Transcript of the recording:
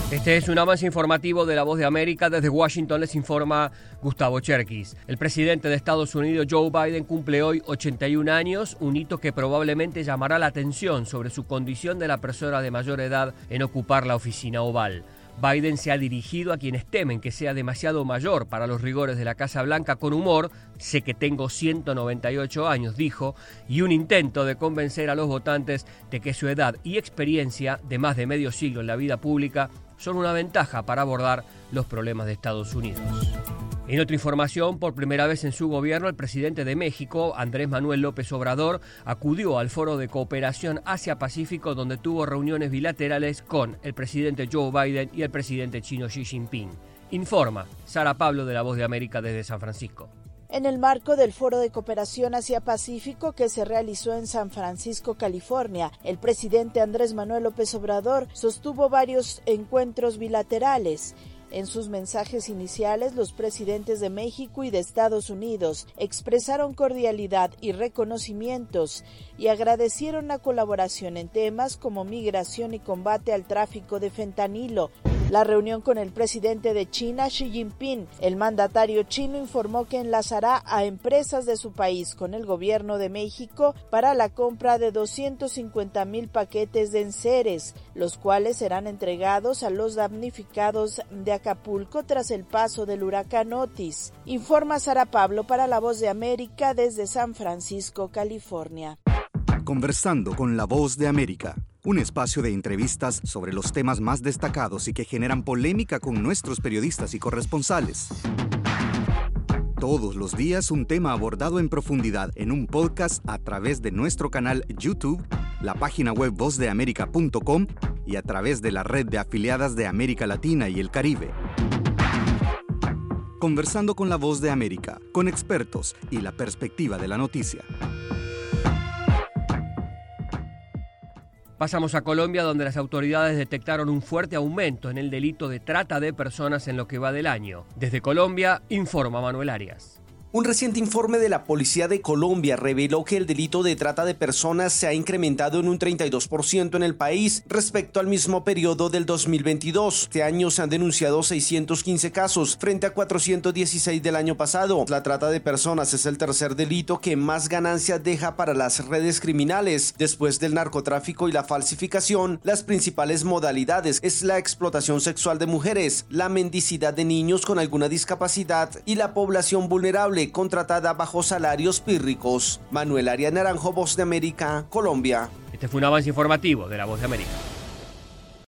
Este es un avance informativo de La Voz de América. Desde Washington les informa Gustavo Cherkis. El presidente de Estados Unidos, Joe Biden, cumple hoy 81 años, un hito que probablemente llamará la atención sobre su condición de la persona de mayor edad en ocupar la oficina oval. Biden se ha dirigido a quienes temen que sea demasiado mayor para los rigores de la Casa Blanca con humor. Sé que tengo 198 años, dijo, y un intento de convencer a los votantes de que su edad y experiencia de más de medio siglo en la vida pública son una ventaja para abordar los problemas de Estados Unidos. En otra información, por primera vez en su gobierno, el presidente de México, Andrés Manuel López Obrador, acudió al Foro de Cooperación Asia-Pacífico, donde tuvo reuniones bilaterales con el presidente Joe Biden y el presidente chino Xi Jinping. Informa Sara Pablo de La Voz de América desde San Francisco. En el marco del Foro de Cooperación Asia-Pacífico que se realizó en San Francisco, California, el presidente Andrés Manuel López Obrador sostuvo varios encuentros bilaterales. En sus mensajes iniciales, los presidentes de México y de Estados Unidos expresaron cordialidad y reconocimientos y agradecieron la colaboración en temas como migración y combate al tráfico de fentanilo. La reunión con el presidente de China, Xi Jinping, el mandatario chino informó que enlazará a empresas de su país con el gobierno de México para la compra de 250,000 paquetes de enseres, los cuales serán entregados a los damnificados de Acapulco tras el paso del huracán Otis. Informa Sara Pablo para La Voz de América desde San Francisco, California. Conversando con La Voz de América, un espacio de entrevistas sobre los temas más destacados y que generan polémica con nuestros periodistas y corresponsales. Todos los días un tema abordado en profundidad en un podcast a través de nuestro canal YouTube, la página web vozdeamerica.com y a través de la red de afiliadas de América Latina y el Caribe. Conversando con La Voz de América, con expertos y la perspectiva de la noticia. Pasamos a Colombia, donde las autoridades detectaron un fuerte aumento en el delito de trata de personas en lo que va del año. Desde Colombia, informa Manuel Arias. Un reciente informe de la Policía de Colombia reveló que el delito de trata de personas se ha incrementado en un 32% en el país respecto al mismo periodo del 2022. Este año se han denunciado 615 casos frente a 416 del año pasado. La trata de personas es el tercer delito que más ganancias deja para las redes criminales. Después del narcotráfico y la falsificación, las principales modalidades es la explotación sexual de mujeres, la mendicidad de niños con alguna discapacidad y la población vulnerable contratada bajo salarios pírricos. Manuel Arias Naranjo, Voz de América, Colombia. Este fue un avance informativo de La Voz de América.